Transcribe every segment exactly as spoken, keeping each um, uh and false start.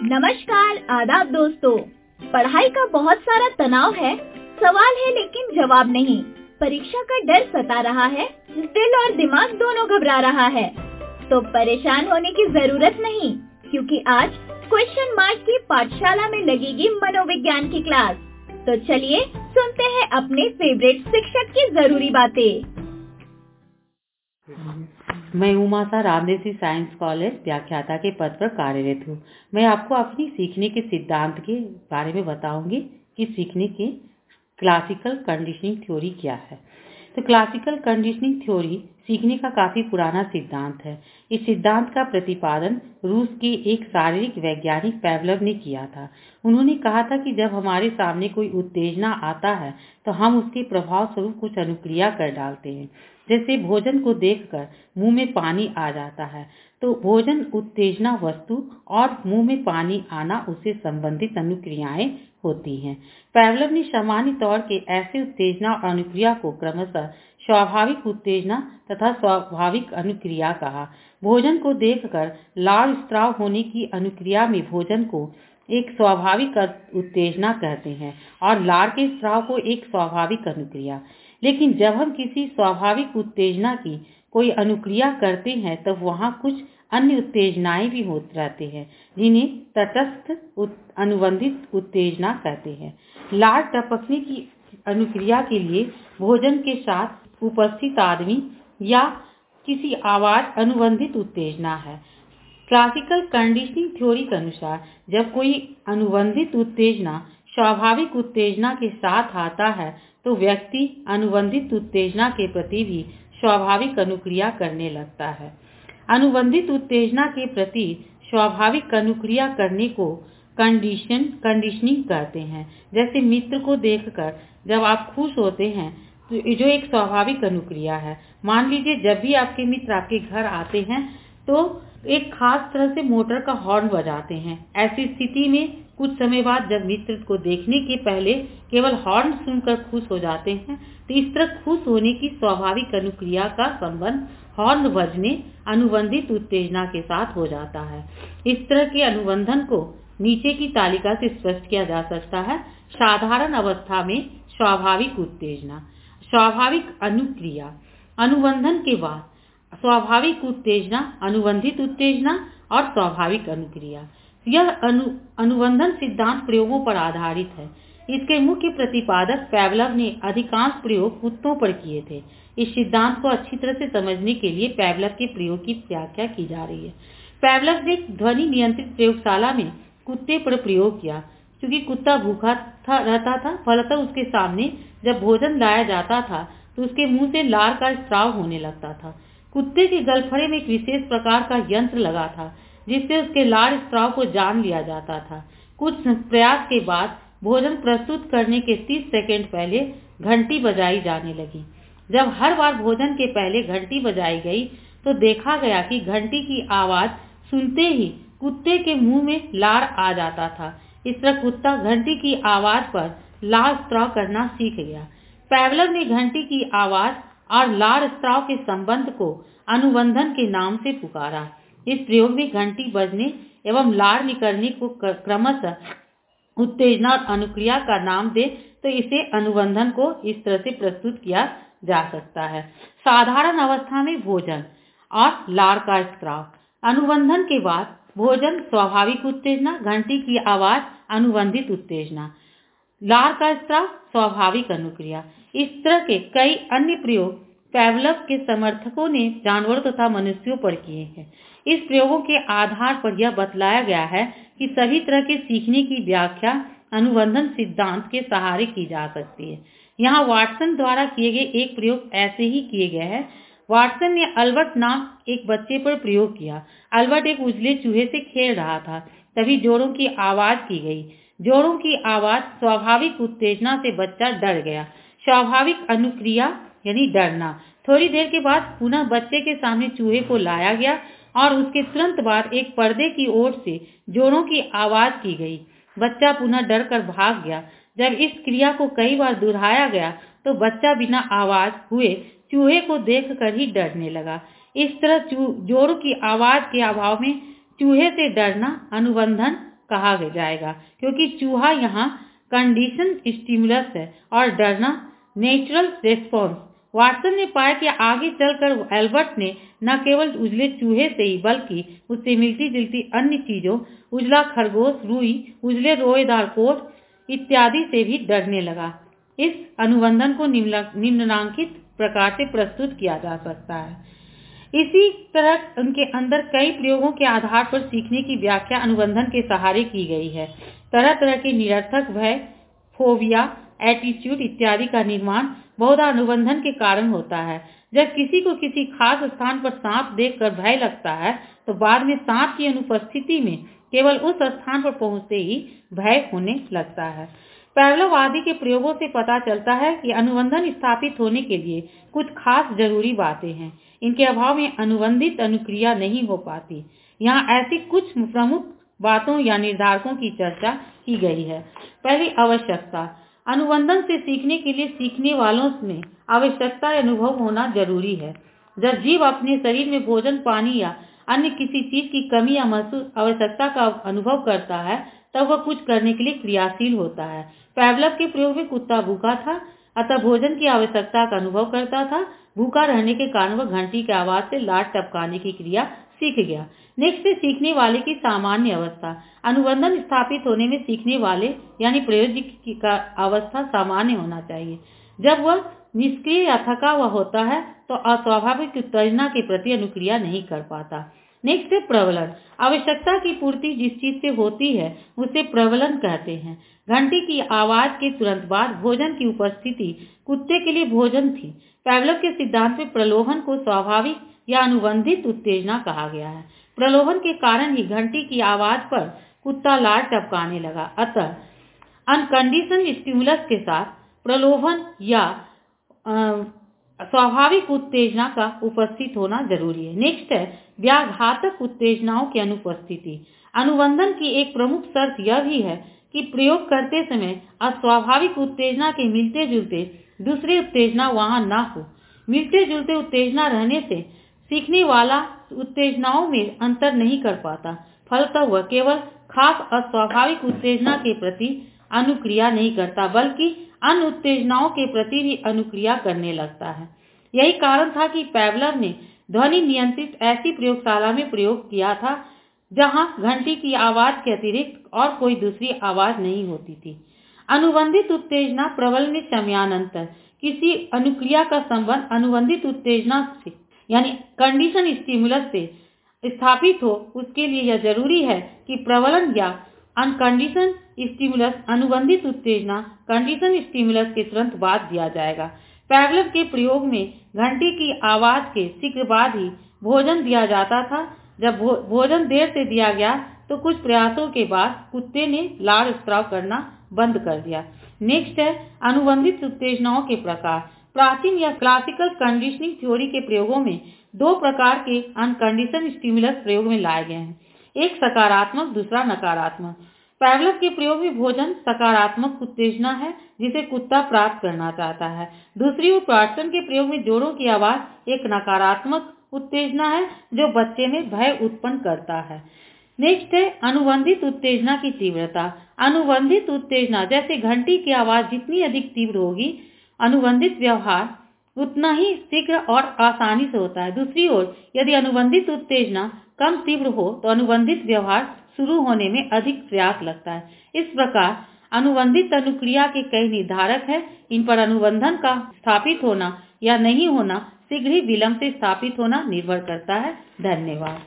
नमस्कार, आदाब दोस्तों। पढ़ाई का बहुत सारा तनाव है, सवाल है लेकिन जवाब नहीं। परीक्षा का डर सता रहा है, दिल और दिमाग दोनों घबरा रहा है। तो परेशान होने की जरूरत नहीं, क्योंकि आज क्वेश्चन मार्क की पाठशाला में लगेगी मनोविज्ञान की क्लास। तो चलिए सुनते हैं अपने फेवरेट शिक्षक की जरूरी बातें। मैं उमाशा रामदेसी साइंस कॉलेज व्याख्याता के पद पर कार्यरत हूँ। मैं आपको अपनी सीखने के सिद्धांत के बारे में बताऊंगी कि सीखने के क्लासिकल कंडीशनिंग थ्योरी क्या है। तो क्लासिकल कंडीशनिंग थ्योरी सीखने का काफी पुराना सिद्धांत है। इस सिद्धांत का प्रतिपादन रूस के एक शारीरिक वैज्ञानिक पेवलोव ने किया था। उन्होंने कहा था कि जब हमारे सामने कोई उत्तेजना आता है तो हम उसके प्रभाव स्वरूप कुछ अनुक्रिया कर डालते हैं। जैसे भोजन को देखकर मुंह में पानी आ जाता है, तो भोजन उत्तेजना वस्तु और मुंह में पानी आना उससे संबंधित अनुक्रियाएं होती हैं। पेवलोव ने सामान्य तौर के ऐसे उत्तेजना और अनुक्रिया को क्रमशः स्वाभाविक उत्तेजना तथा स्वाभाविक अनुक्रिया कहा। भोजन को देखकर लार स्त्राव होने की अनुक्रिया में भोजन को एक स्वाभाविक उत्तेजना कहते हैं और लार के स्त्राव को एक स्वाभाविक अनुक्रिया। लेकिन जब हम किसी स्वाभाविक उत्तेजना की कोई अनुक्रिया करते हैं तब तो वहाँ कुछ अन्य उत्तेजनाएं भी होते रहते हैं, जिन्हें तटस्थ अनुबंधित उत्तेजना कहते हैं। लार टपकने की अनुक्रिया के लिए भोजन के साथ उपस्थित आदमी या किसी आवाज अनुबंधित उत्तेजना है। क्लासिकल कंडीशनिंग थ्योरी के अनुसार जब कोई अनुबंधित उत्तेजना स्वाभाविक उत्तेजना के साथ आता है तो व्यक्ति अनुबंधित उत्तेजना के प्रति भी स्वाभाविक अनुक्रिया करने लगता है। अनुबंधित उत्तेजना के प्रति स्वाभाविक अनुक्रिया करने को कंडीशन कंडीशनिंग कहते हैं। जैसे मित्र को देखकर जब आप खुश होते हैं तो जो एक स्वाभाविक अनुक्रिया है। मान लीजिए जब भी आपके मित्र आपके घर आते हैं तो एक खास तरह से मोटर का हॉर्न बजाते हैं। ऐसी स्थिति में कुछ समय बाद जब मित्र को देखने के पहले केवल हॉर्न सुनकर खुश हो जाते हैं, तो इस तरह खुश होने की स्वाभाविक अनुक्रिया का संबंध हॉर्न बजने अनुबंधित उत्तेजना के साथ हो जाता है। इस तरह के अनुबंधन को नीचे की तालिका से स्पष्ट किया जा सकता है। साधारण अवस्था में स्वाभाविक उत्तेजना, स्वाभाविक अनुक्रिया, अनुबंधन के बाद स्वाभाविक उत्तेजना, अनुबंधित उत्तेजना और स्वाभाविक अनुक्रिया। यह अनु, अनुबंधन सिद्धांत प्रयोगों पर आधारित है। इसके मुख्य प्रतिपादक पेवलोव ने अधिकांश प्रयोग कुत्तों पर किए थे। इस सिद्धांत को अच्छी तरह से समझने के लिए पेवलोव के प्रयोग की व्याख्या की जा रही है। पेवलोव ने ध्वनि नियंत्रित प्रयोगशाला में कुत्ते पर प्रयोग किया। क्योंकि कुत्ता भूखा था रहता था, फलतः उसके सामने जब भोजन लाया जाता था तो उसके मुंह से लार का स्त्राव होने लगता था। कुत्ते के गलफड़े में एक विशेष प्रकार का यंत्र लगा था जिससे उसके लार स्त्राव को जान लिया जाता था। कुछ प्रयास के बाद भोजन प्रस्तुत करने के तीस सेकंड पहले घंटी बजाई जाने लगी। जब हर बार भोजन के पहले घंटी बजाई गई तो देखा गया कि घंटी की आवाज सुनते ही कुत्ते के मुंह में लार आ जाता था। इस तरह कुत्ता घंटी की आवाज पर लार स्त्राव करना सीख गया। पेवलोव ने घंटी की आवाज और लार स्त्राव के संबंध को अनुबंधन के नाम से पुकारा। इस प्रयोग में घंटी बजने एवं लार निकलने को क्रमशः उत्तेजना और अनुक्रिया का नाम दे तो इसे अनुबंधन को इस तरह से प्रस्तुत किया जा सकता है। साधारण अवस्था में भोजन और लार का स्त्राव, अनुबंधन के बाद भोजन स्वाभाविक उत्तेजना, घंटी की आवाज अनुबंधित उत्तेजना, लार का स्त्राव स्वाभाविक अनुक्रिया। इस तरह के कई अन्य प्रयोग पेवलोव के समर्थकों ने जानवरों तथा मनुष्यों पर किए हैं। इस प्रयोगों के आधार पर यह बतलाया गया है कि सभी तरह के सीखने की व्याख्या अनुबंधन सिद्धांत के सहारे की जा सकती है। यहाँ वाटसन द्वारा किए गए एक प्रयोग ऐसे ही किए गए हैं। वाटसन ने अल्बर्ट नाम एक बच्चे पर प्रयोग किया। अल्बर्ट एक उजले चूहे से खेल रहा था, तभी जोरों की आवाज की गई। जोरों की आवाज स्वाभाविक उत्तेजना से बच्चा डर गया। स्वाभाविक अनुक्रिया यानी डरना। थोड़ी देर के बाद पुनः बच्चे के सामने चूहे को लाया गया और उसके तुरंत बाद एक पर्दे की ओर से जोरों की आवाज की गई। बच्चा पुनः डर कर भाग गया। जब इस क्रिया को कई बार दोहराया गया तो बच्चा बिना आवाज हुए चूहे को देखकर ही डरने लगा। इस तरह जोरों की आवाज के अभाव में चूहे से डरना अनुबंधन कहा जाएगा, क्योंकि चूहा यहाँ कंडीशन स्टिमुलस है और डरना नेचुरल रेस्पॉन्स। वाटसन ने पाया कि आगे चलकर एल्बर्ट ने न केवल उजले चूहे से ही बल्कि उससे मिलती जुलती अन्य चीजों, उजला खरगोश, रुई, उजले रोएदार कोट इत्यादि से भी डरने लगा। इस अनुबंधन को निम्नलिखित प्रकार से प्रस्तुत किया जा सकता है। इसी तरह उनके अंदर कई प्रयोगों के आधार पर सीखने की व्याख्या अनुबंधन के सहारे की गई है। तरह तरह के निरर्थक भय, फोबिया, एटीट्यूड इत्यादि का निर्माण बहुधा अनुबंधन के कारण होता है। जब किसी को किसी खास स्थान पर सांप देखकर भय लगता है तो बाद में सांप की अनुपस्थिति में केवल उस स्थान पर पहुंचते ही भय होने लगता है। पैवलोव आदि के प्रयोगों से पता चलता है कि अनुबंधन स्थापित होने के लिए कुछ खास जरूरी बातें हैं। इनके अभाव में अनुबंधित अनुक्रिया नहीं हो पाती। यहाँ ऐसी कुछ प्रमुख बातों या निर्धारकों की चर्चा की गई है। पहली, आवश्यकता। अनुबंधन से सीखने के लिए सीखने वालों में आवश्यकता अनुभव होना जरूरी है। जब जीव अपने शरीर में भोजन, पानी या अन्य किसी चीज की कमी या महसूस आवश्यकता का अनुभव करता है तब वह कुछ करने के लिए क्रियाशील होता है। पैवलोव के प्रयोग में कुत्ता भूखा था, अतः भोजन की आवश्यकता का अनुभव करता था। भूखा रहने के कारण वह घंटी की आवाज से लार टपकाने की क्रिया सीख गया। नेक्स्ट है सीखने वाले की सामान्य अवस्था। अनुबंधन स्थापित होने में सीखने वाले यानी प्रयोजक का अवस्था सामान्य होना चाहिए। जब वह निष्क्रिय या थका हुआ होता है तो अस्वाभाविक उत्तेजना के प्रति अनुक्रिया नहीं कर पाता। नेक्स्ट है प्रबलन। आवश्यकता की पूर्ति जिस चीज से होती है उसे प्रबलन कहते हैं। घंटी की आवाज के तुरंत बाद भोजन की उपस्थिति कुत्ते के लिए भोजन थी। पैवलोव के सिद्धांत में प्रलोभन को स्वाभाविक या अनुबंधित उत्तेजना कहा गया है। प्रलोभन के कारण ही घंटी की आवाज पर कुत्ता लार टपकाने लगा। अतः अनकंडीशन स्टिमुलस के साथ प्रलोभन या स्वाभाविक उत्तेजना का उपस्थित होना जरूरी है। नेक्स्ट है व्याघातक उत्तेजनाओं की अनुपस्थिति। अनुबंधन की एक प्रमुख शर्त यह भी है कि प्रयोग करते समय अस्वाभाविक उत्तेजना के मिलते जुलते दूसरे उत्तेजना वहां न हो। मिलते जुलते उत्तेजना रहने से सीखने वाला उत्तेजनाओं में अंतर नहीं कर पाता। फलतः वह केवल खास अस्वाभाविक उत्तेजना के प्रति अनुक्रिया नहीं करता बल्कि अन्य उत्तेजनाओं के प्रति भी अनुक्रिया करने लगता है। यही कारण था कि पैवलोव ने ध्वनि नियंत्रित ऐसी प्रयोगशाला में प्रयोग किया था जहां घंटी की आवाज के अतिरिक्त और कोई दूसरी आवाज नहीं होती थी। अनुबंधित उत्तेजना प्रबल में समयानंतर। किसी अनुक्रिया का संबंध अनुबंधित उत्तेजना से यानी कंडीशन स्टिमुलस से स्थापित हो, उसके लिए यह जरूरी है कि प्रबलन या अनकंडीशन स्टिमुलस अनुबंधित उत्तेजना कंडीशन स्टिमुलस के तुरंत बाद दिया जाएगा। पैवलोव के प्रयोग में घंटी की आवाज के शीघ्र बाद ही भोजन दिया जाता था। जब भो, भोजन देर से दिया गया तो कुछ प्रयासों के बाद कुत्ते ने लार स्त्राव करना बंद कर दिया। नेक्स्ट है अनुबंधित उत्तेजनाओं के प्रकार। प्राचीन या क्लासिकल कंडीशनिंग थ्योरी के प्रयोगों में दो प्रकार के अनकंडीशन स्टिमुलस प्रयोग में लाए गए हैं, एक सकारात्मक, दूसरा नकारात्मक। पैवलोव के प्रयोग में भोजन सकारात्मक उत्तेजना है जिसे कुत्ता प्राप्त करना चाहता है। दूसरी ओर वाटसन के प्रयोग में जोड़ों की आवाज एक नकारात्मक उत्तेजना है जो बच्चे में भय उत्पन्न करता है। नेक्स्ट है अनुबंधित उत्तेजना की तीव्रता। अनुबंधित उत्तेजना जैसे घंटी की आवाज जितनी अधिक तीव्र होगी, अनुबंधित व्यवहार उतना ही शीघ्र और आसानी से होता है। दूसरी ओर यदि अनुबंधित उत्तेजना कम तीव्र हो तो अनुबंधित व्यवहार शुरू होने में अधिक प्रयास लगता है। इस प्रकार अनुबंधित अनुक्रिया के कई निर्धारक हैं। इन पर अनुबंधन का स्थापित होना या नहीं होना शीघ्र ही विलंब से स्थापित होना निर्भर करता है। धन्यवाद।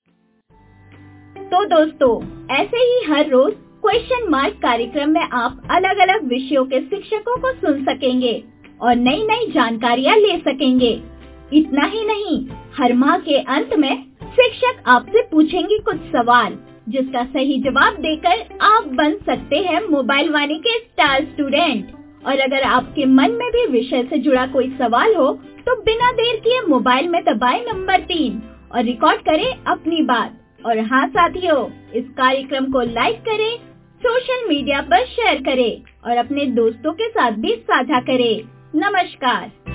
तो दोस्तों, ऐसे ही हर रोज क्वेश्चन मार्क कार्यक्रम में आप अलग अलग विषयों के शिक्षकों को सुन सकेंगे और नई नई जानकारियाँ ले सकेंगे। इतना ही नहीं, हर माह के अंत में शिक्षक आपसे पूछेंगे कुछ सवाल जिसका सही जवाब देकर आप बन सकते हैं मोबाइल वाणी के स्टार स्टूडेंट। और अगर आपके मन में भी विषय से जुड़ा कोई सवाल हो तो बिना देर किए मोबाइल में दबाएं नंबर तीन और रिकॉर्ड करें अपनी बात। और हाँ साथियों, इस कार्यक्रम को लाइक करें, सोशल मीडिया पर शेयर करें और अपने दोस्तों के साथ भी साझा करें। नमस्कार।